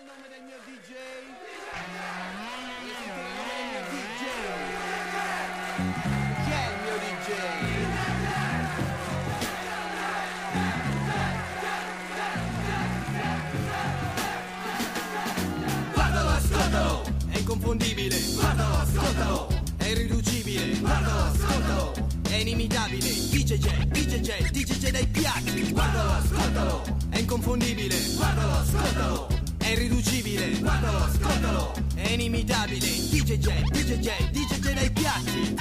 il nome del mio DJ? Volete sentire il nome del mio DJ? Chi è il mio DJ? Guardalo, ascoltalo, è inconfondibile. Guardalo, ascoltalo, è irriducibile. Guardalo, ascoltalo, è inimitabile. DJ dai piatti. Guardalo, ascoltalo, è inconfondibile. Guardalo, ascoltalo, è irriducibile. Guardalo, ascoltalo, è inimitabile. DJ dai piatti.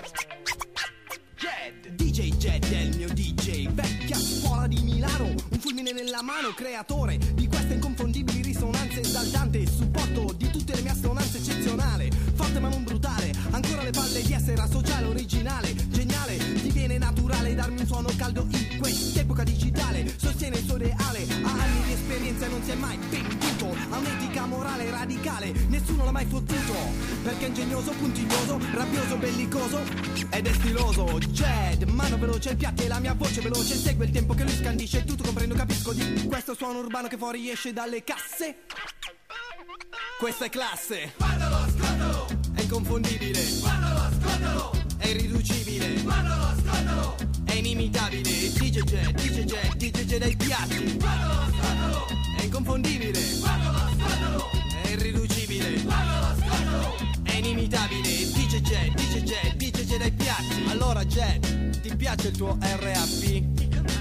DJ Jed è il mio DJ, vecchia scuola di Milano, un fulmine nella mano, creatore di queste inconfondibili risonanze esaltante, supporto di tutte le mie assonanze eccezionale, forte ma non brutale, ancora le palle di essere asociale, originale, geniale, diviene naturale darmi un suono caldo in quest'epoca digitale, sostiene il suo ideale, ha anni di esperienza e non si è mai venduto, ha un'etica morale radicale, nessuno l'ha mai fottuto, perché è ingegnoso, puntiglioso, rabbioso, bellicoso ed è stiloso. Jed, mano veloce, il piatti e la mia voce veloce, segue il tempo che lui scandisce, tutto comprendo, capisco di questo suono urbano che fuori esce dalle casse. Questa è classe. Guardalo, ascoltalo, è inconfondibile. Guardalo, ascoltalo, è irriducibile. Guardalo, ascoltalo, è inimitabile. DJ dai piatti. Guardalo, ascoltalo, è inconfondibile. Guardalo, ascoltalo, è irriducibile. Guardalo, ascoltalo, è inimitabile. DJ dai piatti. Allora Jed, ti piace il tuo RAP?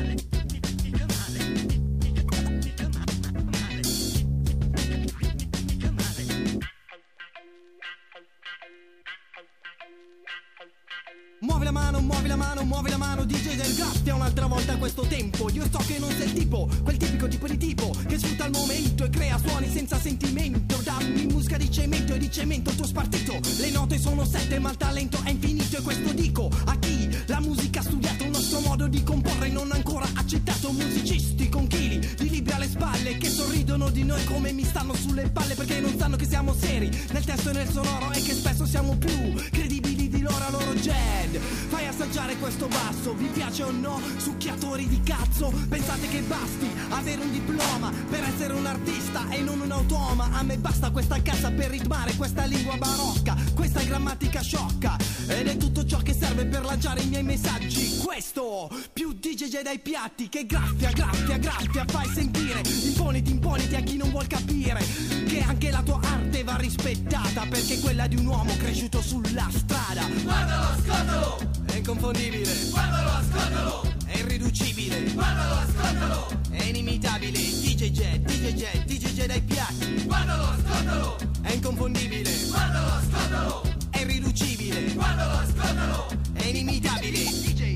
Muovi la mano, DJ del graffia un'altra volta a questo tempo. Io so che non sei il tipo, quel tipico tipo di tipo che sfrutta il momento e crea suoni senza sentimento. Dammi musica di cemento e di cemento il tuo spartito. Le note sono 7 ma il talento è infinito e questo dico a chi la musica ha studiato, un nostro modo di comporre non ancora accettato. Musicisti con chili di libri alle spalle che sorridono di noi come mi stanno sulle palle, perché non sanno che siamo seri nel testo e nel sonoro e che spesso siamo più credibili di loro a loro. Jed, fai assaggiare questo basso, vi piace o no? Succhiatori di cazzo, pensate che basti avere un diploma per essere un artista e non un automa? A me basta questa cassa per ritmare questa lingua barocca, questa grammatica sciocca, ed è tutto ciò che serve per lanciare i miei messaggi. Questo, più DJ dai piatti che graffia, fai sentire, imponiti a chi non vuol capire che anche la tua arte va rispettata, perché è quella di un uomo cresciuto sulla strada. Guardalo, ascoltalo, è inconfondibile. Guardalo, ascoltalo, è irriducibile. Guardalo, ascoltalo, è inimitabile. DJ dai piatti. Guardalo, ascoltalo, è inconfondibile. Guardalo, ascoltalo, è irriducibile. Guardalo, ascoltalo, è inimitabile. DJ.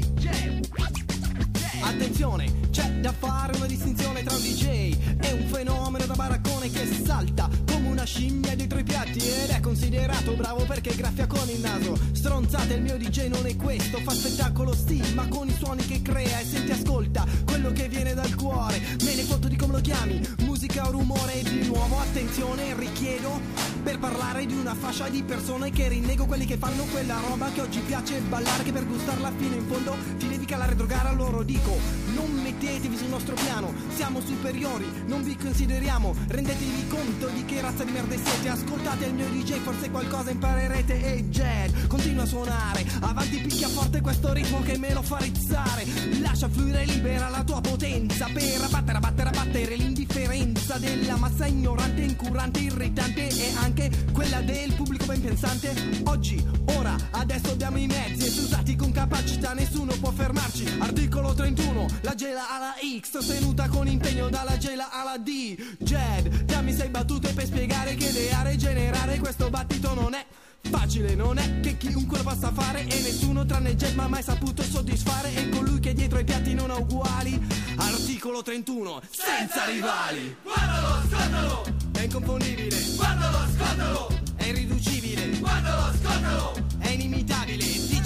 Attenzione, c'è da fare una distinzione tra un DJ e un fenomeno da baraccone che salta come una scimmia dietro i piatti ed è considerato bravo perché graffia con il naso. Stronzate, il mio DJ non è questo, fa spettacolo sì, ma con i suoni che crea e senti, ascolta quello che viene dal cuore. Me ne foto di come lo chiami, musica o rumore. E di nuovo attenzione, richiedo per parlare di una fascia di persone che rinnego, quelli che fanno quella roba che oggi piace ballare, che per gustarla fino in fondo ti devi calare e drogare. A loro dico, non mettetevi sul nostro piano, siamo superiori, non vi consideriamo, rendetevi conto di che razza di merda siete. Ascoltate il mio DJ, forse qualcosa imparerete. E Jed continua a suonare, avanti picchia forte questo ritmo che me lo fa rizzare. Lascia fluire libera la tua potenza per abbattere l'indifferenza della massa ignorante, incurante, irritante e anche quella del pubblico ben pensante. Oggi, ora, adesso abbiamo i mezzi e se usati con capacità nessuno può fermarci. Articolo 31, la gela alla X sostenuta con impegno dalla gela alla D. Jed, dammi 6 battute per spiegare che ideare e generare questo battito non è facile, non è che chiunque lo possa fare e nessuno tranne Jed mi ha mai saputo soddisfare, e colui che dietro ai piatti non ha uguali. Articolo 31, senza rivali. Guardalo, ascoltalo, è inconfondibile. Guardalo, ascoltalo, è irriducibile. Guardalo, ascoltalo, è inimitabile.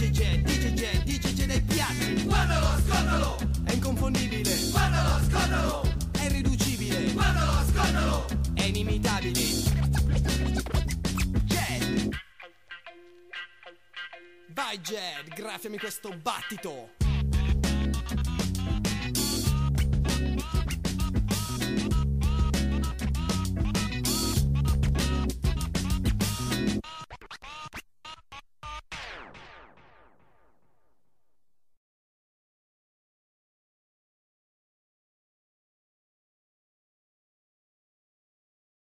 DJ dai piatti. Guardalo, ascoltalo, è inconfondibile. Guardalo, ascoltalo, è irriducibile. Guardalo, ascoltalo, è inimitabile. Jed, vai Jed, graffiami questo battito.